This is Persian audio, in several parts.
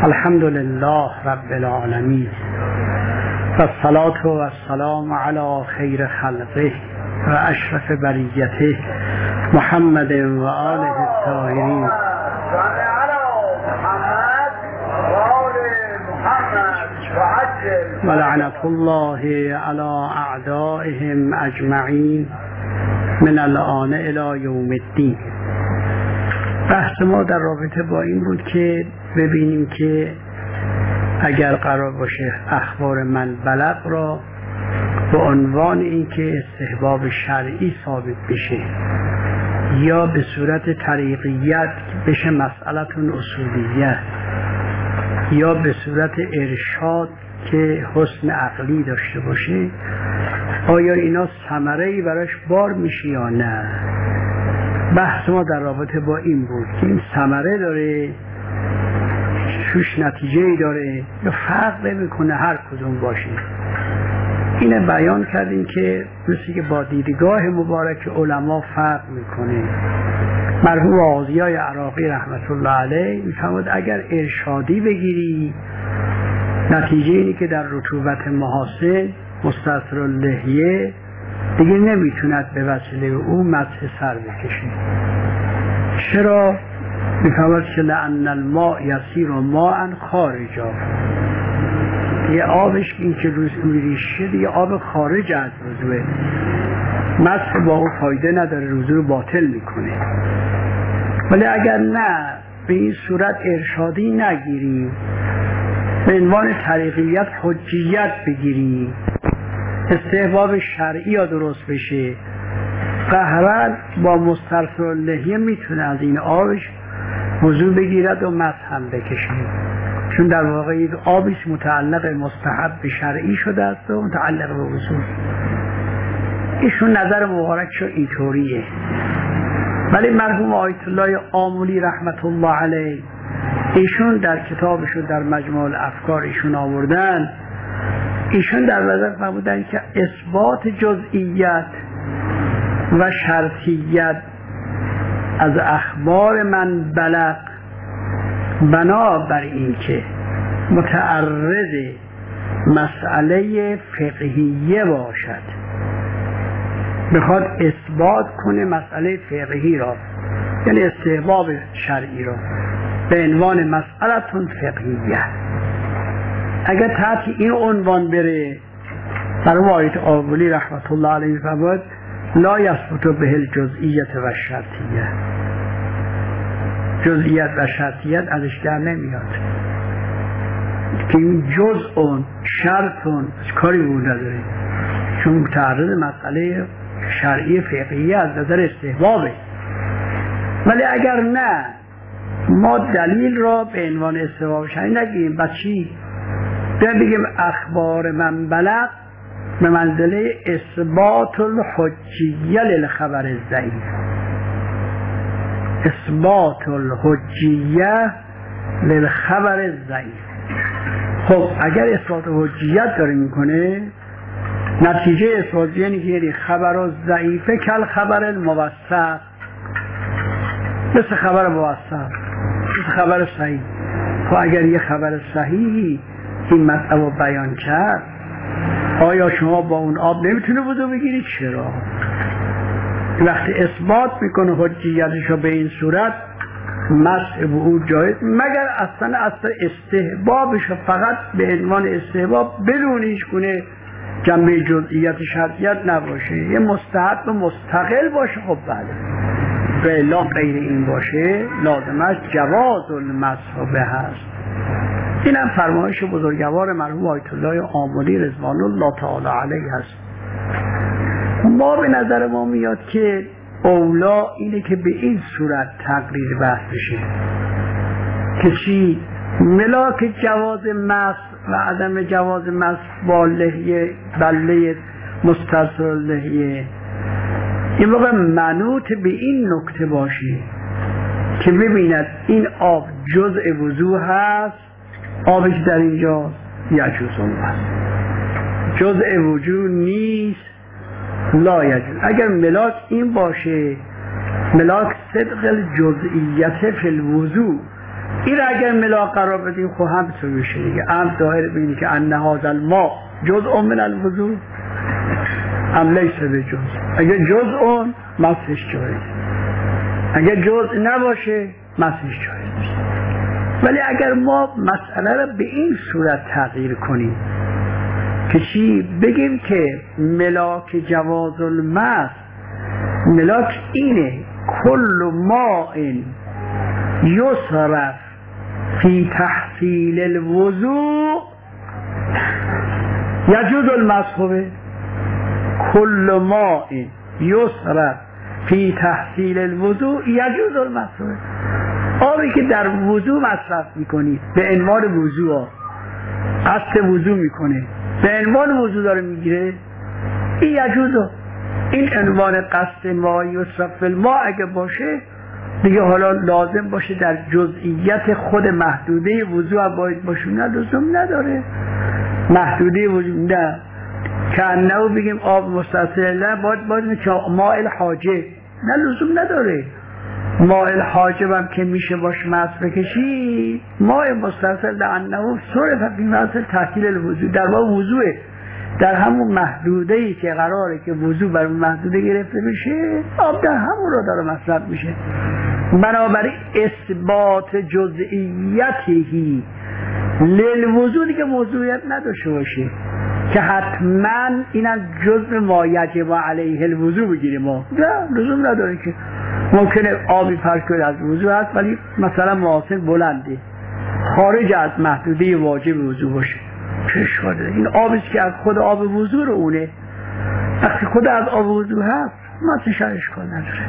الحمد لله رب العالمین و الصلاة و السلام علی خیر خلقه و اشرف بریته محمد و آله الطاهرین و لعنت الله علی اعدائهم اجمعین من الآن الی یوم الدین. بحث ما در رابطه با این بود که ببینیم که اگر قرار باشه اخبار من بلغ را به عنوان اینکه استحباب شرعی ثابت بشه یا به صورت طریقیت بشه مسئلتون اصولیت یا به صورت ارشاد که حسن عقلی داشته باشه، آیا اینا ثمره‌ای براش بار میشه یا نه؟ بحث ما در رابطه با این بود که این ثمره داره، توش نتیجه‌ای داره یا فرق نمی‌کنه هر کدوم باشه. اینه بیان کردیم که مثل که با دیدگاه مبارک علما فرق میکنه. مرحوم آقای عراقی رحمت الله علیه میفرماد اگر ارشادی بگیری نتیجه اینه که در رطوبت محاسن مستثر اللحیه دیگه نمیتوند به وسیله او مسح سر بکشه. چرا؟ میفرماد که لأن الماء یسیر و ماء خارجا، یه آبش این که روز میریشه دیگه آب خارج از وضوئه، مسح با او فایده نداره، وضو رو باطل میکنه. ولی اگر نه به این صورت ارشادی نگیری، به عنوان طریقیت حجیت بگیری، استحباب شرعی ها درست بشه، قهرن با مسترسل اللحیه میتونه از این آبش وضو بگیرد و مسح هم بکشه، چون در واقع یک آبش متعلق مستحب شرعی شده است و متعلق به وضو. ایشون نظر مبارک شو اینطوریه. ولی مرحوم آیت الله آملی رحمت الله علیه ایشون در کتابشون در مجموع الافکار ایشون آوردن، ایشون در نظر فرمودن که اثبات جزئیت و شرطیت از اخبار من بلغ بنابر این که متعرض مسئله فقهیه باشد، بخواد اثبات کنه مسئله فقهی را، یعنی استحباب شرعی را به عنوان مسئلتون فقهیه، اگر تحت این عنوان بره برای آیت آولی رحمت الله علیه فرمود لا یثبت به الجزئیت و شرطیه، جزئیت و شرطیت ازش در نمیاد که این جزء شرطون کاری بود نداره، چون متعرض مسئله شرعی فقهی از نظر استحبابه. ولی اگر نه ما دلیل را به عنوان استحباب شرعی نگیریم، بچی بگیم اخبار من بلغ به منزله اثبات الحجیه للخبر الضعیف، اثبات الحجیه للخبر الضعیف. خب اگر اثبات حجیت داره میکنه، نتیجه اثبات یعنی که خبر الضعیفه کل خبر الموثق، مثل خبر موثق، مثل خبر صحیح. خب اگر یه خبر صحیحی این مطلب رو بیان کرد، آیا شما با اون آب نمیتونه وضو بگیرید؟ چرا؟ وقتی اثبات میکنه حجیتش رو به این صورت، مسح به او جایز، مگر اصلا استحبابش رو فقط به عنوان استحباب بدون هیچ گونه جنبه جزئیت شرطیت نباشه، یه مستحب و مستقل باشه. خب بله، به الا غیر این باشه لازمش جواز المسح به هست. این هم فرمایش بزرگوار مرحوم آیت الله آملی رضوان الله تعالی علیه هست. ما به نظر ما میاد که اولا اینه که به این صورت تقریر بحث بشه که چی؟ ملاک جواز مسح و عدم جواز مسح با لحیه بله مسترسل لحیه این موقع منوط به این نکته باشه که ببیند این آب جزء وضو هست، آبی که در اینجا یجوز هست، جزء وجود نیست، لا یجوز. اگر ملاک این باشه، ملاک صدق الجزئیت فی الوضو، این را اگر ملا قرار بدیم خب هم تو میشه دیگه. هم ظاهر بینی که ان هذا الماء جزء من الوضوء ام لیس بجزء. اگر جزء مسحش جایز، اگر جزء نباشه مسحش جایز نیست. ولی اگر ما مسئله را به این صورت تغییر کنیم که چی؟ بگیم که ملاک جواز المسح، ملاک اینه کل ماء یصرف فی تحصیل الوضوء یجوز المسح به. کل ماء یصرف فی تحصیل الوضوء یجوز المسح به. آبی که در وضوء مصرف میکنی به عنوان وضوء، قصد وضوء میکنه، به عنوان وضوء داره میگیره، این یجوز. این عنوان قصد ما یصرف فی الماء اگه باشه دیگه حالا لازم باشه در جزئیت خود محدوده وضوء باید باشه، نه لزوم نداره. محدوده وضوء نه که انه بگیم آب مستصل، نه باید ماء الحاجب، نه لزوم نداره. ماء الحاجب هم که میشه باش مس بکشی، ماء مستصل لانه صرف فی محل تحصیل الوضوء، در واقع وضوء در همون محدوده‌ای که قراره که وضوء بر اون محدوده گرفته بشه، آب در همون رو داره مصرف میشه. بنابراین اثبات جزئیتی للوضوء دیگه موضوعیت نداشته باشه که حتما اینم جزء ما یجب علیه الوضوء بگیریم. ما نه لزوم نداره که ممکنه آبی فرض کنید از وضوء هست ولی مثلا محاسن بلنده خارج از محدوده واجب وضوء باشه، چه اشکالی داره؟ این آبی که از خود آب وضوء رو اونه، وقتی خود از آب وضوء هست مثلا اشکال نداره.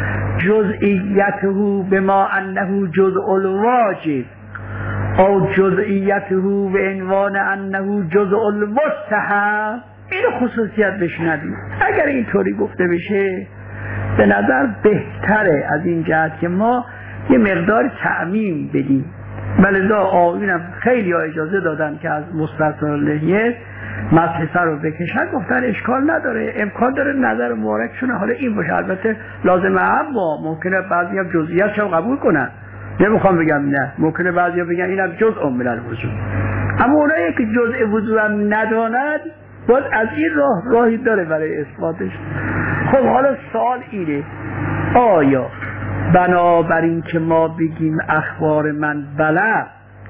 جزئیته بما انه جزء الواجب او جزئیته به عنوان انه جزء المستحب، این خصوصیت بهش ندید. اگر اینطوری گفته بشه به نظر بهتره از این جهت که ما یه مقدار تعمیم بدیم. ولذا آقایونم خیلی ها اجازه دادن که از مستثنی اللحیه مسح سر رو بکشن، گفتن اشکال نداره، امکان داره نظر مبارکشون حالا این باشه. البته لازمه هم ممکنه بعضی هم جزئیاتش هم قبول کنن، نمیخوام بگم نه، ممکنه بعضی هم بگن اینم جزء من الوضوء، اما اونایی که جزء وضوء هم ندانند باید از این راهی داره برای اثباتش. خب حالا سوال اینه، آیا بنابراین که ما بگیم اخبار من بلغ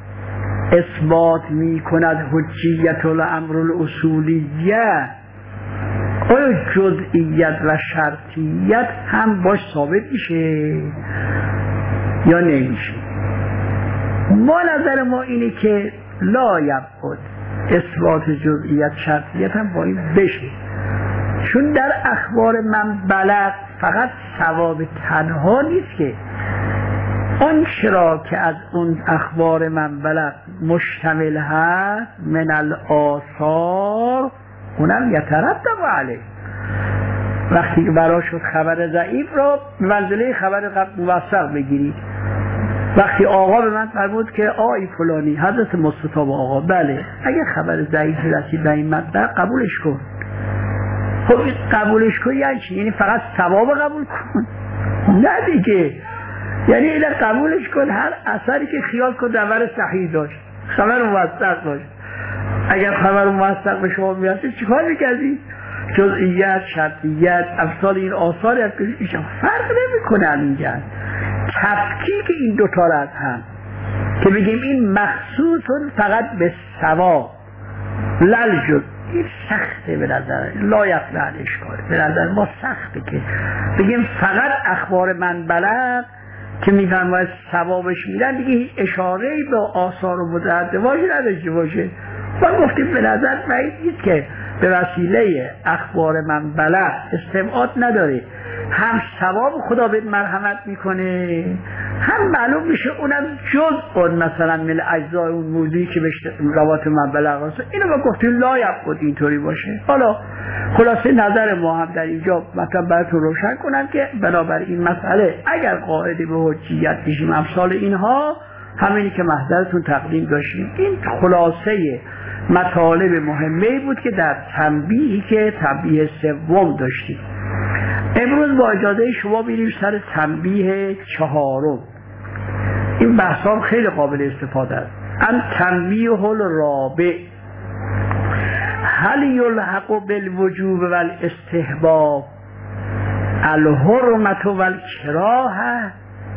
اثبات می کند حجیت الامر الاصولیه، آیا جزئیت و شرطیت هم باش ثابت میشه یا نمیشه؟ ما نظر ما اینه که لا یبعد اثبات جزئیت شرطیت هم با این بشه، چون در اخبار من بلغ فقط ثواب تنها نیست که آن چرا که از اون اخبار من بلغ مشتمل هست من الآثار اونم یترتب علیه. وقتی برای شد خبر ضعیف را به منزله خبر موثق بگیرید. وقتی آقا به من فرمود که آی فلانی حضرت مصطفی آقا، بله اگر خبر ضعیف رسید به این مطلب قبولش کن. خب قبولش کن یعنی چی؟ یعنی فقط ثواب قبول کن؟ نه دیگه، یعنی اینا قبولش کن هر اثری که خیال کن خبر صحیح داشت، خبر موثق داشت. اگر خبر موثق به شما میرسید چیکار میکردید؟ جزئیات، شرطیت، امثال این آثار از ایشان فرق نمیکنه. اینجا تفکیک این دوتا را از هم که بگیم این مخصوص فقط به ثواب للجز، این سخته به نظر لا یفعل اشکال، به نظر ما سخته که بگیم فقط اخبار من بلغ که میفرماید ثوابش میدن، دیگه هیچ اشاره‌ای به آثار و متعدوات نداشته باشه. ما گفتیم به نظر بعید نیست که به وسیله اخبار من بلغ استمعات نداره، هم ثواب خدا به مرحمت میکنه، هم معلوم میشه اونم جزء مثلا من اجزای اون موضوعی که به روات من بلغ است. اینو ما گفتیم لا یبعد اینطوری باشه. حالا خلاصه نظر ما هم در اینجا مثلا براتون روشن کنم که بنابراین این مسئله اگر قاعده به حجیت بشیم امثال اینها همینی که محضرتون تقدیم داشتیم، این خلاصه مطالب مهمه بود که در تنبیهی که تنبیه سوم داشتیم. امروز با اجازه شما میریم سر تنبیه چهارم. این بحثام خیلی قابل استفاده است. ان تنبیه الرابع هل یلحق بالوجوب والاستحباب الحرمة والکراهه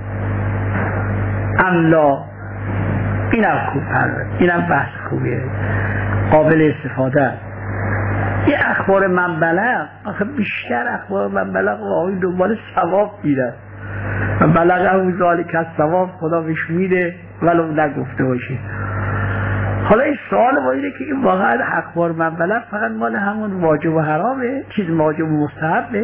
ام لا. اینم بحث خوبیه، قابل استفاده است. یه اخبار من بلغ، آخه بیشتر اخبار من بلغ آقای دنبال ثواب میره و بلغ اون ذالک الثواب خدا بهش میده ولو نگفته باشه. حالا این سوال ما اینه که این واقعا اخبار من بلغ فقط مال همون واجب و حرامه، چیز واجب و مستحبه؟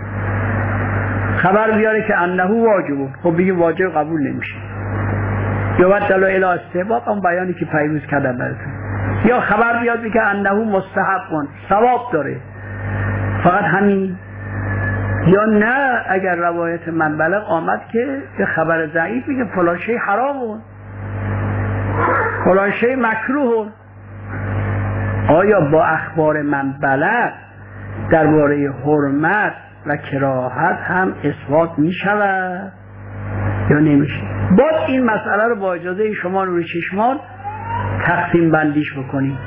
خبر بیاره که انه واجبه، خب بگیم واجب قبول نمیشه. یا بعد دلایل استحباب هم بیانی که پیروز کردن براتون. یا خبر بیاد بگه انه مستحب کن، ثواب داره، فقط همین. یا نه اگر روایت من بلغ آمد که یه خبر ضعیف میگه فلان شی حرامه، فلان شی مکروه. آیا با اخبار من بلغ درباره حرمت و کراهت هم اثبات میشود یا نمیشه؟ باید این مسئله رو با اجازه شما نور چشمان تقسیم بندیش بکنیم.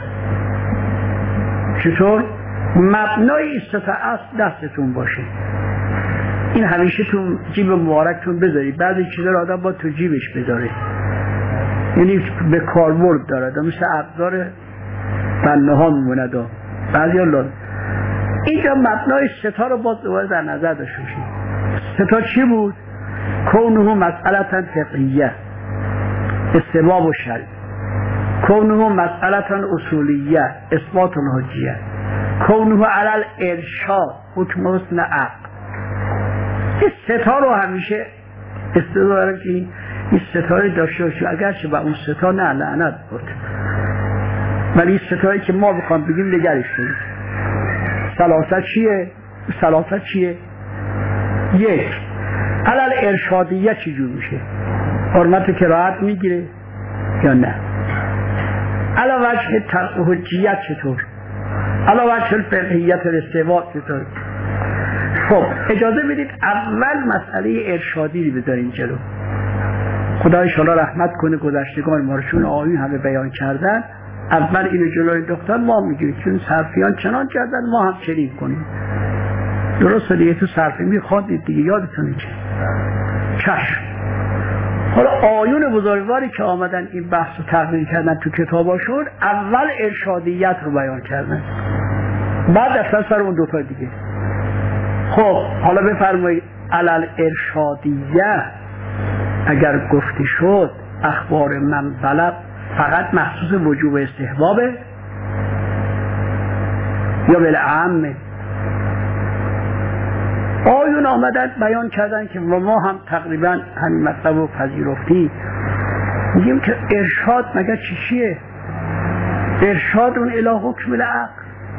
چطور؟ مبنای استطاعت دستتون باشه، این همیشه تو جیب مبارکتون بذارید. بعضی چیزا رو آدم با تو جیبش بذاره، یعنی به کاربرد داره، مثل ابزار بنده ها میمونه. بعضی ها اینجا مبنای ستا رو باز دوباره در نظر داشته باشید. ستا چی بود؟ کونه مسئله فقهیه استحباب و شرع، کونه مسئله اصولیه اثبات الحجیه، کونه علل ارشاد حکم حسن عقل. این ستا رو همیشه استداره که این ستاره داشته باشید، اگرچه با اون ستا نه لعنت بود، ولی این ستایی که ما بخوام بگیم نگرش کنید. سلاست چیه؟ یک، علل ارشادیه چی جور میشه؟ حرمت کراهت میگیره یا نه؟ علا وجه حجیت چطور؟ علا وجه الفقهیت الاستحباب چطور؟ خب اجازه بدید اول مسئله ارشادی رو بذاریم جلو. خدا انشاءالله رحمت کنه گذشتگان ما رو، چون آیین همه بیان کردن، اول اینو جلوی دختر ما میگیریم، چون صرفیان چنان کردن ما هم چنین کنیم. درسته دیگه، تو صرفی میخواندید دیگه، یادتونه چشم. حالا آیون بزرگواری که آمدن این بحث رو تقریر کردن تو کتاباشون، اول ارشادیت رو بیان کردن، بعد اصلا سر اون دوتا دیگه. خب حالا بفرمایید علل ارشادیه اگر گفته شد اخبار من بلغ فقط مخصوص وجوب استحبابه یا بالعامه؟ آیون آمدن بیان کردن که ما هم تقریبا همین مطلب رو پذیرفتیم، میگیم که ارشاد مگه چیه؟ ارشاد اون الی حکم العقل،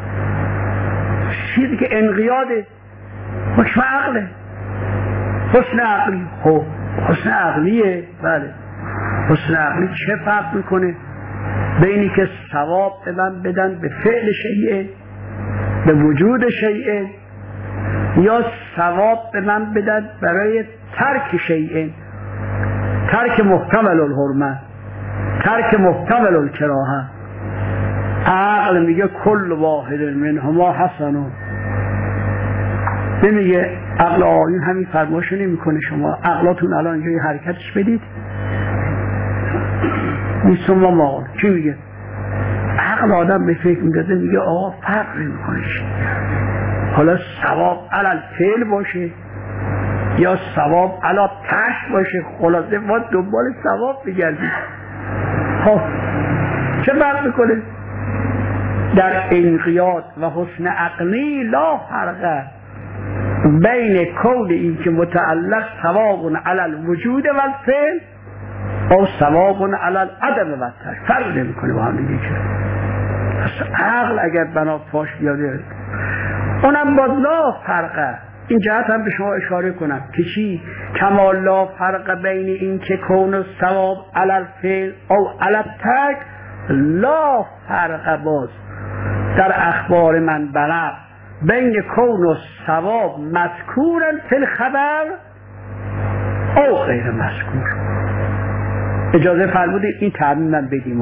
چیزی که انقیاده، حکم عقله، حسن عقلی. خب حسن عقلیه، بله. حسن عقلی چه فرق میکنه بینی که ثواب به من بدن به فعل شیئه، به وجود شیئه، یا ثواب به من بدن برای ترک شیئه، ترک محتمل الحرمه، ترک محتمل الکراهه. عقل میگه کل واحد منهما حسنو، نمیگه عقل آیون همین فرماشو نمیکنه. شما عقلاتون الان اینجا یه حرکتش بدید، نیستم ما چی میگه؟ عقل آدم به فکر میدازه، میگه آقا فرق نمیکنه، حالا ثواب علل فعل باشه یا ثواب علا ترک باشه، خلاصه ما دنبال ثواب بگردیم. خب چه فرق میکنه؟ در انقیاد و حسن عقلی لا فرقه بین کون این که متعلق ثواب علی الوجود و الفعل او ثواب علی العدم و الترک، فرق نمیکنه با هم دیگه. عقل اگر بنا پاش بیاده اونم باز لا فرقه. این جهت هم به شما اشاره کنم که چی؟ کما لا فرق بین این که کون ثواب علی الفعل او علی الترک، لا فرق باز در اخبار من بلغ بین کون و ثواب مذکورا فی الخبر او غیر مذکور. اجازه فرمودید این تعمیم من بدیم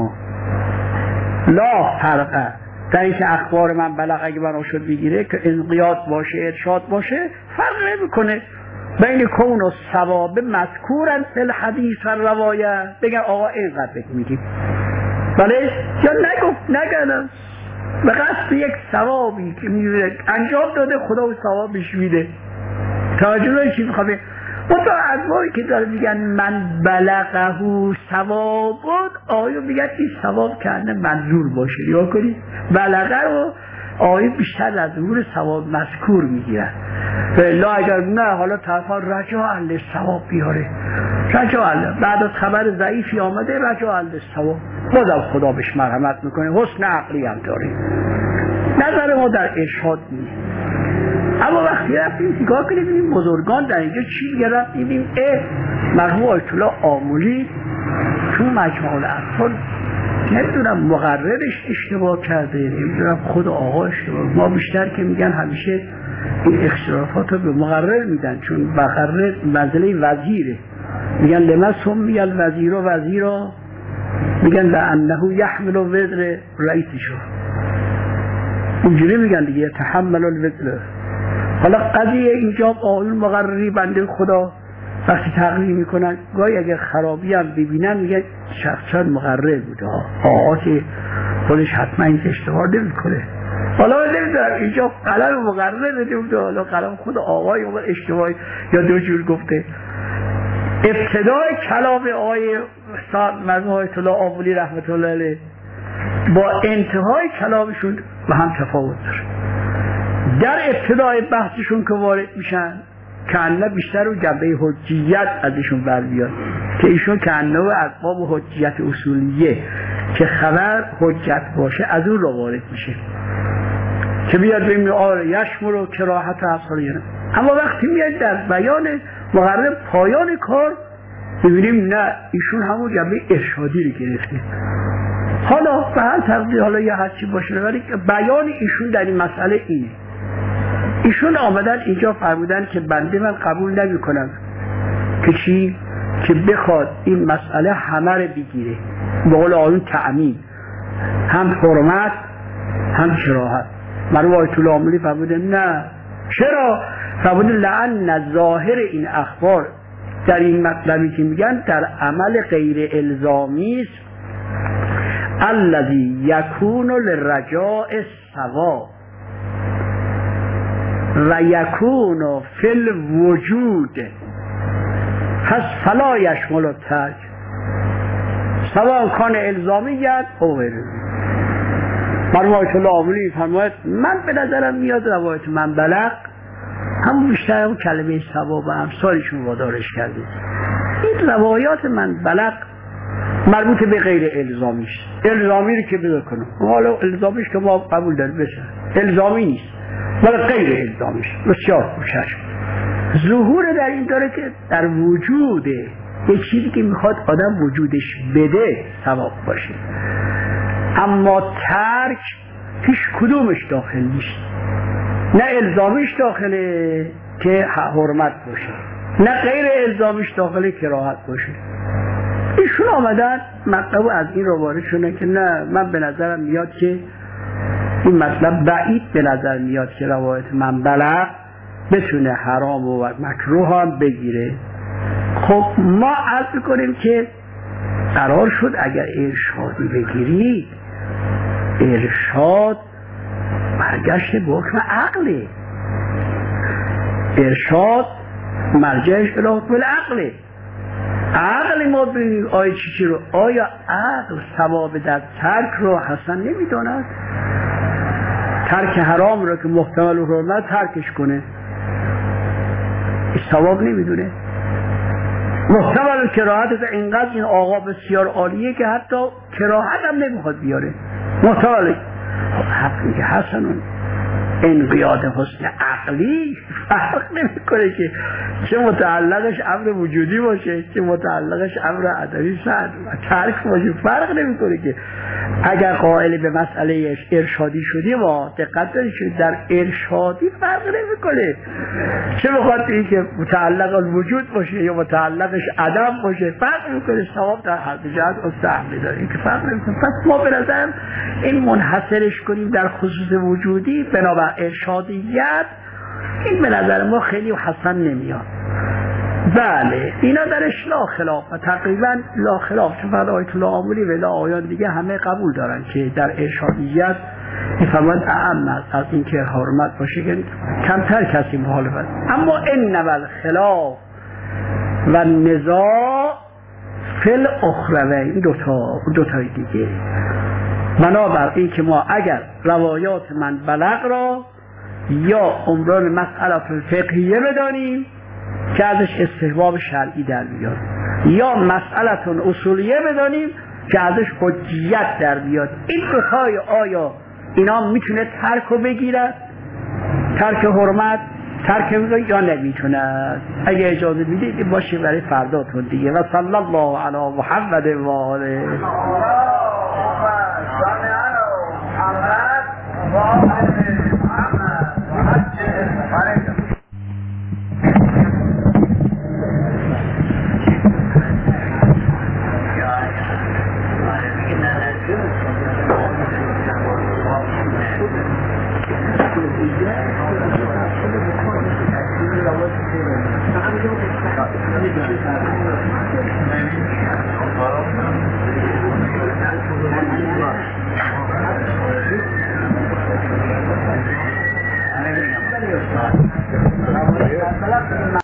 لا فرقه در اینکه اخبار من بلغ اگه بنا شد بگیره که انقیاد باشه ارشاد باشه فرق نمیکنه بین کون و ثواب مذکورن فی الحدیث و روایت بگن آقا اینقدر میگیم بله یا نگن به قصد یک ثوابی که میره انجام داده خدا و ثوابش میده توجه دارید چی میخوام اون تا ادوایی که داره میگن من بلغه ثوابون آیا میگن این ثواب کنه منظور باشه یا کنید بلغه رو آیا بیشتر از نور ثواب مذکور میگیرن لا اگر نه حالا طرفا رجاء اهل ثواب بیاره رجاء اهل بعد از خبر ضعیفی آمده رجاء اهل ثواب بازم خدا بهش مرحمت میکنه حسن عقلی هم داره نظر ما در ارشاد نیست اما وقتی رفتیم نگاه کنیم این بزرگان در اینجا چی میگن رفتیم مرحوم آیت الله آملی تو مجموع الاطفال نمیدونم مقررش اشتباه کرده نمیدونم خود آقا اشتباه ما بیشتر که میگن همیشه این اختلافات رو به مقرر میدن چون مقرر منزله وزیره میگن لما سمی الوزیر و وزیرا میگن لانه یحمل وزر رئیسشو اینجوری میگن دیگه تحمل الوزر حالا قضیه اینجا آقایون مقرری بنده خدا وقتی تقریر میکنن گاهی اگر خرابی هم ببینن میگن شخصا مقرر بوده آقا که خودش حتما این اشتباه نمیکنه حالا نمیدونم اینجا قلم مقرر بوده حالا قلم خود آقای اون اشتباهی یا دو جور گفته ابتدای کلام آقای مرحوم آیت الله آملی رحمت الله علیه با انتهای کلامشون با هم تفاوت داره در ابتدای بحثشون که وارد میشن کانه بیشتر رو جنبه حجیت ازشون بر بیاد که ایشون کانه و اسباب حجیت اصولیه که خبر حجت باشه از اون رو وارد میشه که بیاد ببینیم آره یشمل و کراهت اصحالیانه اما وقتی میاد در بیان مقرر پایان کار ببینیم نه ایشون همون جنبه ارشادی رو گرفته حالا به هر تقدیر حالا یه هرچی باشه ولی بیان ایشون در این مسئله اینه ایشون آمدن اینجا فرمودن که بنده من قبول نمی کنم که چی؟ که بخواد این مسئله همه رو بگیره به قول آیون تعمیم هم حرمت هم کراهت مرحوم آیت الله آملی فرموده نه چرا؟ فرموده لعن ظاهر این اخبار در این مطلبی که میگن در عمل غیر الزامی است الذی یکون للرجاء الثواب و یکون فی الوجود پس فلا یشمل الترک سواء کان الزامیت او غیر مرحوم آیت الله آملی فرماید من به نظرم میاد روایت من بلغ همون بیشتر اون کلمه ثواب و امثالشون وادارش کرده این روایات من بلغ مربوط به غیر الزامیش الزامی رو که بذار کنم حالا الزامیش که ما قبول داریم بشه الزامی نیست ولی غیر الزامیش بسیار خوشش ظهور در این داره که در وجود یک چیزی که میخواد آدم وجودش بده ثواب باشه اما ترک هیچ کدومش داخل نیست نه الزامیش داخله که حرمت باشه نه غیر الزامیش داخله کراهت باشه ایشون آمدن مطلب از این رو وارد شدن که نه من به نظرم میاد که این مطلب بعید به نظر میاد که روایت من بلغ بتونه حرام و مکروه هم بگیره خب ما عرض کنیم که قرار شد اگر ارشادی بگیرید ارشاد برگشت به حکم عقله ارشاد مرجعش به حکم عقله عقل ما ببینید آیا چی رو آیا عقل ثواب در ترک رو حسن نمیداند ترک حرام رو که محتمل حرمت ترکش کنه ثواب نمیدونه محتمل کراهت اینقدر این آقا بسیار عالیه که حتی کراهت هم نمیخواد بیاره محتمل حق میگه حسنون انقیاد حسن عقلی فرق نمیکنه که چه متعلقش امر وجودی باشه چه متعلقش امر عدمی شد و ترک باشه فرق نمیکنه که اگر قائل به مسئله ارشادی شدی ما دقت دارید که در ارشادی فرق نمیکنه چه بخواد این که متعلق الوجود باشه یا متعلقش عدم باشه، فرق نمیکنه، ثواب در هر دو جهت مستحمل داره، این که فرق نمیکنه. پس ما به نظرم این منحصرش کنیم در خصوص وجودی بنابر ارشادیت، این به نظر ما خیلی حسن نمیاد. بله اینا درش لا خلاف و تقریبا لا خلاف، چون فقط آیت الله آمولی و لا آیان دیگه همه قبول دارن که در ارشادیت میفهمند اعم از این که حرمت باشه که کمتر کسی مخالفت. اما انما الخلاف و نزاع فی الاخروین، این دوتای دیگه. بنابر این که ما اگر روایات من بلغ را یا عمران مسئله فقهیه بدانیم که ازش استحباب شرعی در بیاد، یا مسئلتون اصولیه بدانیم که ازش حجیت در بیاد، این دوتای آیا اینا میتونه ترک رو بگیرد، ترک حرمت، ترک یا نمیتونه؟ اگه اجازه میدید باشه برای فرداتون دیگه. و صلی الله علی محمد و آله.